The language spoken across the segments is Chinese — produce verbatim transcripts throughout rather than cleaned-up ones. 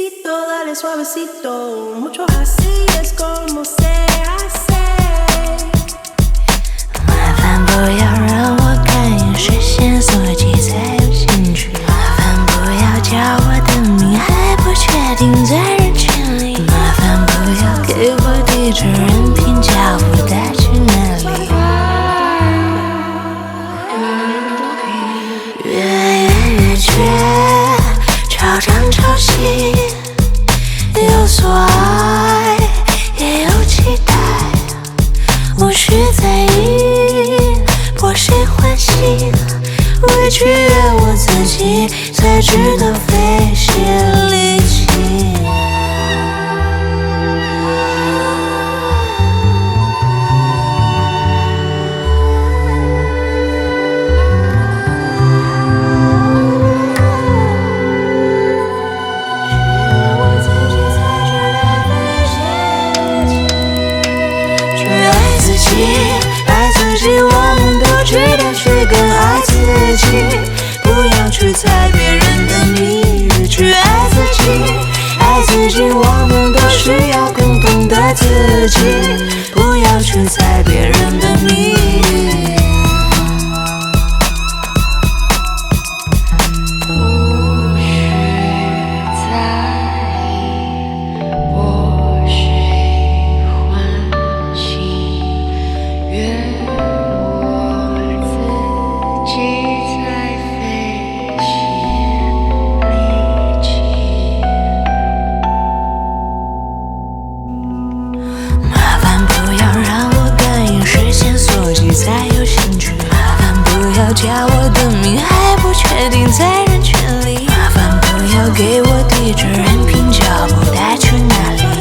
Despacito, dale suavecito, mucho así es como se hace。 麻烦不要让我感应视线所及才有兴趣，麻烦不要叫我的名还不确定在人群里，麻烦不要给我地址任凭脚步带去哪里。越远越绝，潮涨潮汐，有所爱也有期待，无需在意博谁欢喜，委屈我自己才值得费些力气。爱自己，我们都值得去更爱自己，不要去猜别人的谜语，去爱自己。爱自己，我们都需要更懂得自己，不要去猜别人的谜语。才有兴趣，麻烦不要叫我的名还不确定在人群里，麻烦不要给我地址任凭脚步带去哪里。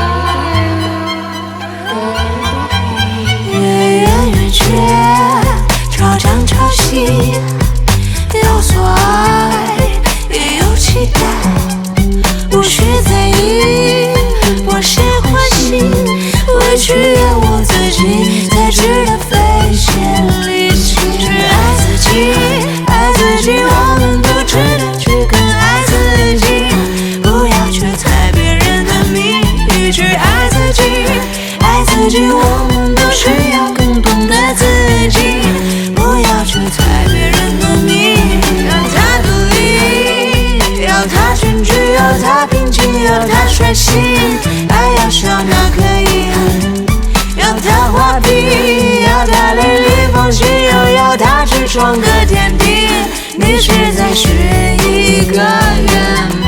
越远越绝，潮涨潮汐，有所爱也有期待，无需在意博谁欢喜，委屈我自己才值得费些力气。去爱自己，爱自己，我们都值得去更爱自己，不要去猜别人的谜语。去爱自己，爱自己，我们都需要更懂得自己，不要去猜别人的谜语。要他独立，要他群居，要他平静，要他率性，爱要笑那可以，要他画笔，要他雷厉风行，又要他去闯个天地。你却在学一个圆满。